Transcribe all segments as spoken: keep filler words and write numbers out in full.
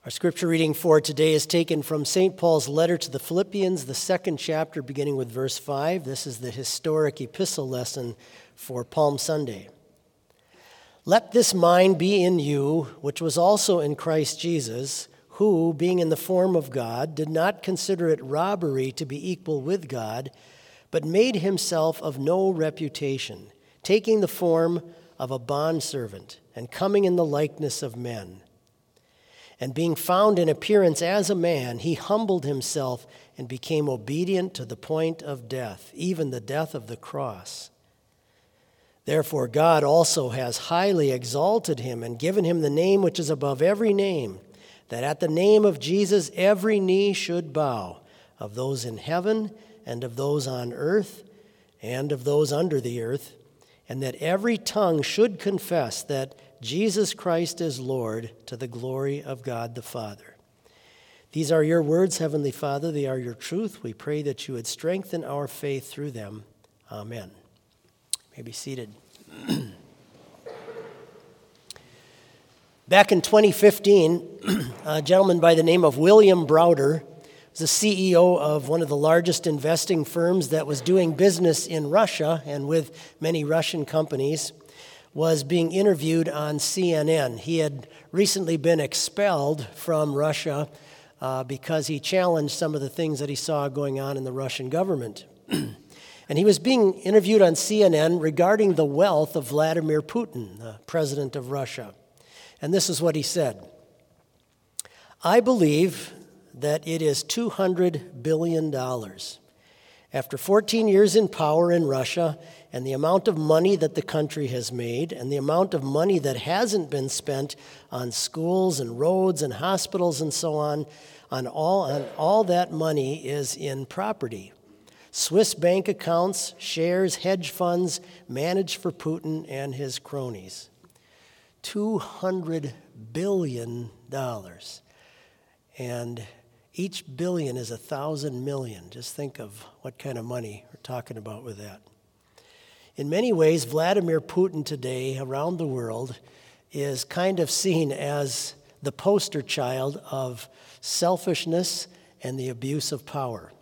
Our scripture reading for today is taken from Saint Paul's letter to the Philippians, the second chapter, beginning with verse five. This is the historic epistle lesson for Palm Sunday. Let this mind be in you, which was also in Christ Jesus, who, being in the form of God, did not consider it robbery to be equal with God, but made himself of no reputation, taking the form of a bondservant and coming in the likeness of men. And being found in appearance as a man, he humbled himself and became obedient to the point of death, even the death of the cross. Therefore God also has highly exalted him and given him the name which is above every name, that at the name of Jesus every knee should bow, of those in heaven and of those on earth and of those under the earth, and that every tongue should confess that Jesus Christ is Lord, to the glory of God the Father. These are your words, Heavenly Father. They are your truth. We pray that you would strengthen our faith through them. Amen. You may be seated. Back in twenty fifteen, a gentleman by the name of William Browder was the C E O of one of the largest investing firms that was doing business in Russia and with many Russian companies, was being interviewed on C N N. He had recently been expelled from Russia uh, because he challenged some of the things that he saw going on in the Russian government. And he was being interviewed on C N N regarding the wealth of Vladimir Putin, the president of Russia. And this is what he said: I believe that it is two hundred billion dollars. After fourteen years in power in Russia, and the amount of money that the country has made, and the amount of money that hasn't been spent on schools and roads and hospitals and so on, on all, on all that money is in property. Swiss bank accounts, shares, hedge funds managed for Putin and his cronies. two hundred billion dollars. And each billion is a thousand million. Just think of what kind of money we're talking about with that. In many ways, Vladimir Putin today around the world is kind of seen as the poster child of selfishness and the abuse of power.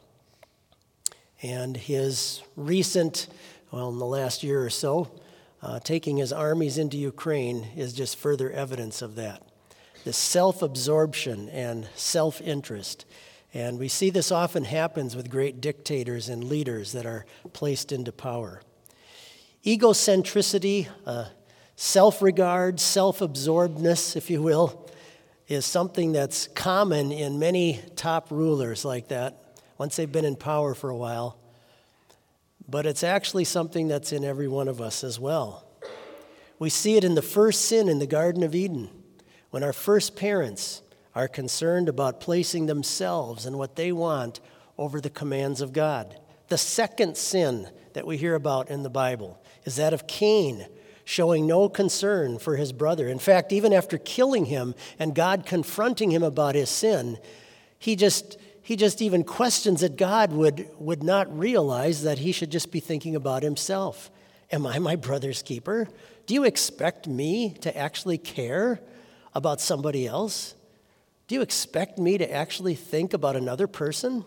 And his recent, well, in the last year or so, uh, taking his armies into Ukraine is just further evidence of that. This self-absorption and self-interest. And we see this often happens with great dictators and leaders that are placed into power. Egocentricity, uh, self-regard, self-absorbedness, if you will, is something that's common in many top rulers like that once they've been in power for a while. But it's actually something that's in every one of us as well. We see it in the first sin in the Garden of Eden, when our first parents are concerned about placing themselves and what they want over the commands of God. The second sin that we hear about in the Bible is that of Cain, showing no concern for his brother. In fact, even after killing him and God confronting him about his sin, he just he just even questions that God would, would not realize that he should just be thinking about himself. Am I my brother's keeper? Do you expect me to actually care about somebody else? Do you expect me to actually think about another person?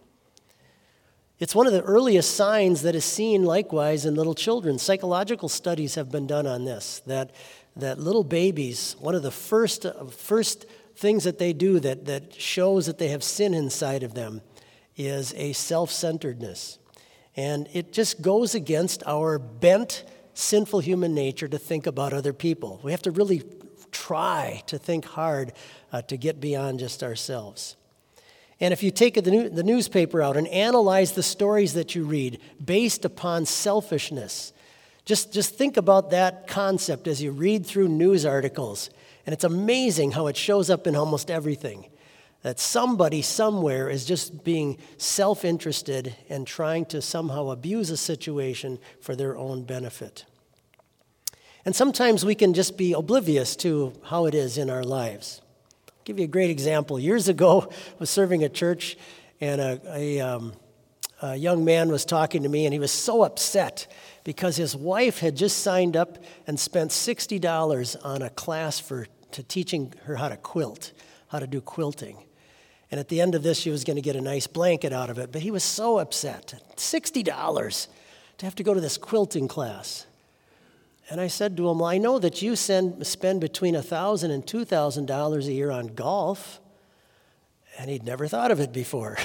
It's one of the earliest signs that is seen likewise in little children. Psychological studies have been done on this, that that little babies, one of the first first things that they do that, that shows that they have sin inside of them is a self-centeredness. And it just goes against our bent, sinful human nature to think about other people. We have to really try to think hard uh, to get beyond just ourselves. And if you take the, new, the newspaper out and analyze the stories that you read based upon selfishness, just, just think about that concept as you read through news articles. And it's amazing how it shows up in almost everything. That somebody somewhere is just being self-interested and trying to somehow abuse a situation for their own benefit. And sometimes we can just be oblivious to how it is in our lives. I'll give you a great example. Years ago, I was serving at church, and a, a, um, a young man was talking to me, and he was so upset because his wife had just signed up and spent sixty dollars on a class for to teaching her how to quilt, how to do quilting. And at the end of this, she was going to get a nice blanket out of it. But he was so upset. sixty dollars to have to go to this quilting class. And I said to him, well, I know that you send, spend between one thousand dollars and two thousand dollars a year on golf. And he'd never thought of it before.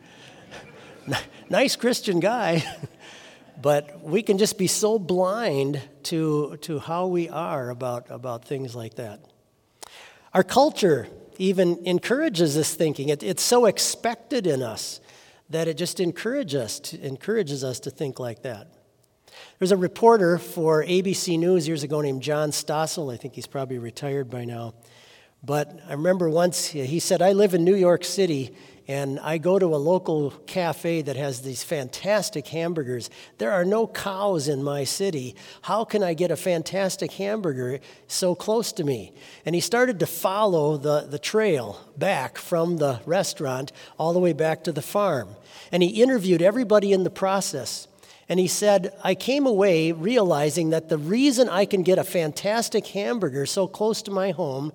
Nice Christian guy. But we can just be so blind to, to how we are about, about things like that. Our culture even encourages this thinking. It, it's so expected in us that it just encourages us, to, encourages us to think like that. There's a reporter for A B C News years ago named John Stossel. I think he's probably retired by now. But I remember once he said, I live in New York City, and I go to a local cafe that has these fantastic hamburgers. There are no cows in my city. How can I get a fantastic hamburger so close to me? And he started to follow the, the trail back from the restaurant all the way back to the farm. And he interviewed everybody in the process. And he said, I came away realizing that the reason I can get a fantastic hamburger so close to my home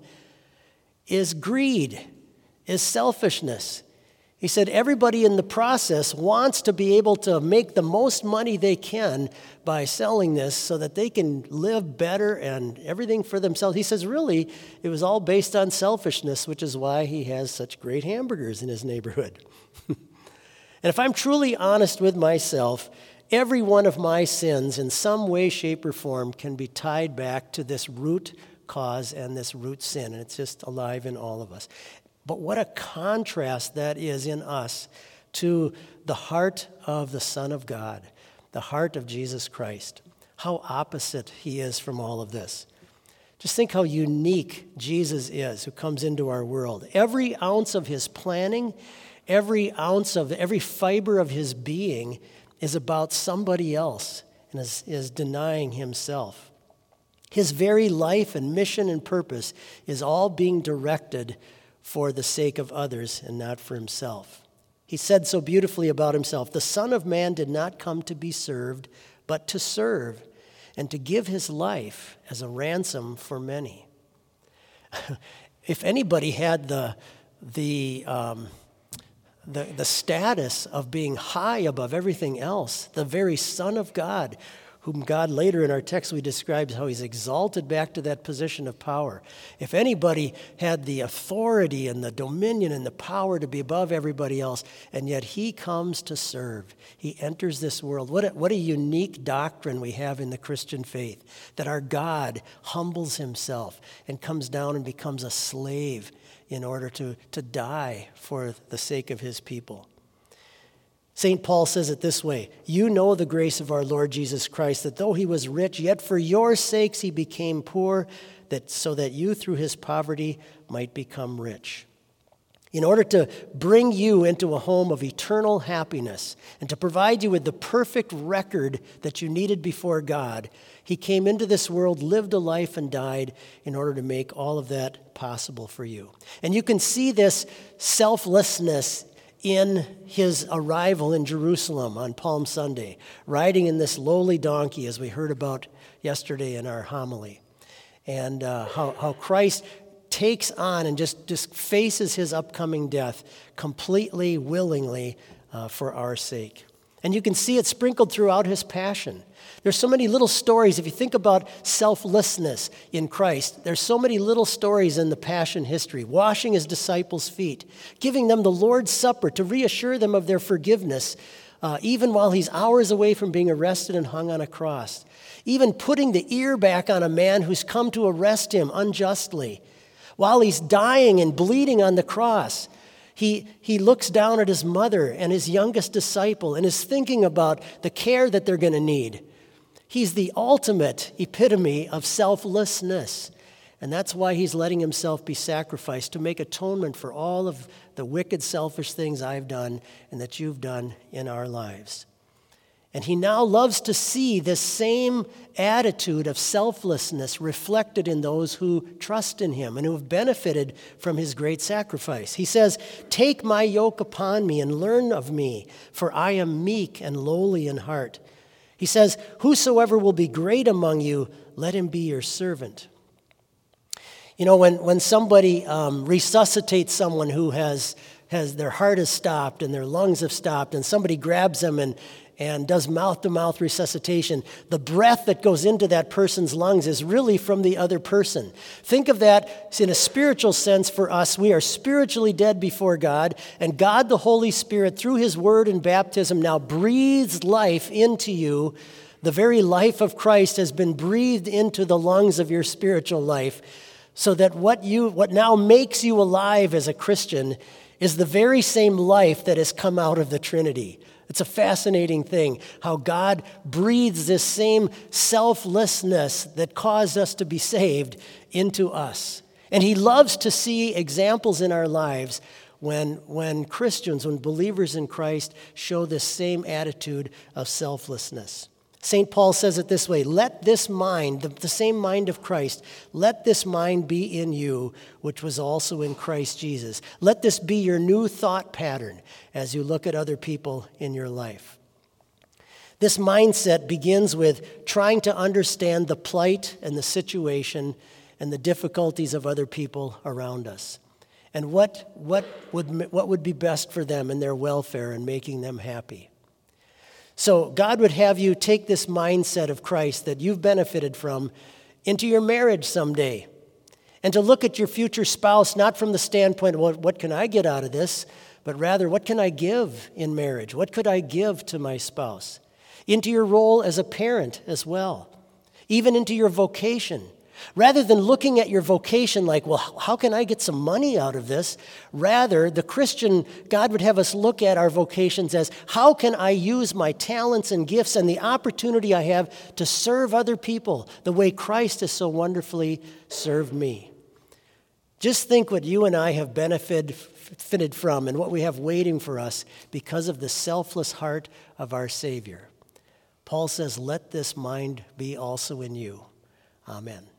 is greed, is selfishness. He said everybody in the process wants to be able to make the most money they can by selling this so that they can live better and everything for themselves. He says really it was all based on selfishness, which is why he has such great hamburgers in his neighborhood. And if I'm truly honest with myself, every one of my sins in some way, shape, or form can be tied back to this root cause and this root sin, and it's just alive in all of us. But what a contrast that is in us to the heart of the Son of God, the heart of Jesus Christ. How opposite he is from all of this. Just think how unique Jesus is who comes into our world. Every ounce of his planning, every ounce of, every fiber of his being is about somebody else and is, is denying himself. His very life and mission and purpose is all being directed for the sake of others and not for himself. He said so beautifully about himself, the Son of Man did not come to be served, but to serve and to give his life as a ransom for many. If anybody had the, the, um, the, the status of being high above everything else, the very Son of God, whom God later in our text we describe how he's exalted back to that position of power. If anybody had the authority and the dominion and the power to be above everybody else, and yet he comes to serve. He enters this world. What a, what a unique doctrine we have in the Christian faith, that our God humbles himself and comes down and becomes a slave in order to, to die for the sake of his people. Saint Paul says it this way, you know the grace of our Lord Jesus Christ, that though he was rich, yet for your sakes he became poor, that so that you through his poverty might become rich. In order to bring you into a home of eternal happiness and to provide you with the perfect record that you needed before God, he came into this world, lived a life, and died in order to make all of that possible for you. And you can see this selflessness in his arrival in Jerusalem on Palm Sunday, riding in this lowly donkey, as we heard about yesterday in our homily, and uh, how, how Christ takes on and just, just faces his upcoming death completely, willingly, uh, for our sake. And you can see it sprinkled throughout his passion. There's so many little stories. If you think about selflessness in Christ, there's so many little stories in the passion history. Washing his disciples' feet, giving them the Lord's Supper to reassure them of their forgiveness, uh, even while he's hours away from being arrested and hung on a cross. Even putting the ear back on a man who's come to arrest him unjustly. While he's dying and bleeding on the cross, He, he looks down at his mother and his youngest disciple and is thinking about the care that they're going to need. He's the ultimate epitome of selflessness. And that's why he's letting himself be sacrificed to make atonement for all of the wicked, selfish things I've done and that you've done in our lives. And he now loves to see this same attitude of selflessness reflected in those who trust in him and who have benefited from his great sacrifice. He says, take my yoke upon me and learn of me, for I am meek and lowly in heart. He says, whosoever will be great among you, let him be your servant. You know, when, when somebody um, resuscitates someone who has, has their heart has stopped and their lungs have stopped, and somebody grabs them and, and does mouth-to-mouth resuscitation, the breath that goes into that person's lungs is really from the other person. Think of that in a spiritual sense for us. We are spiritually dead before God, and God the Holy Spirit, through his word and baptism, now breathes life into you. The very life of Christ has been breathed into the lungs of your spiritual life, so that what you what now makes you alive as a Christian is the very same life that has come out of the Trinity. It's a fascinating thing how God breathes this same selflessness that caused us to be saved into us. And he loves to see examples in our lives when, when Christians, when believers in Christ show this same attitude of selflessness. Saint Paul says it this way, let this mind, the, the same mind of Christ, let this mind be in you, which was also in Christ Jesus. Let this be your new thought pattern as you look at other people in your life. This mindset begins with trying to understand the plight and the situation and the difficulties of other people around us, and what, what, would, what would be best for them and their welfare and making them happy. So God would have you take this mindset of Christ that you've benefited from into your marriage someday, and to look at your future spouse not from the standpoint of, well, what can I get out of this, but rather, what can I give in marriage? What could I give to my spouse? Into your role as a parent as well, even into your vocation. Rather than looking at your vocation like, well, how can I get some money out of this? Rather, the Christian, God would have us look at our vocations as, how can I use my talents and gifts and the opportunity I have to serve other people the way Christ has so wonderfully served me? Just think what you and I have benefited from and what we have waiting for us because of the selfless heart of our Savior. Paul says, let this mind be also in you. Amen.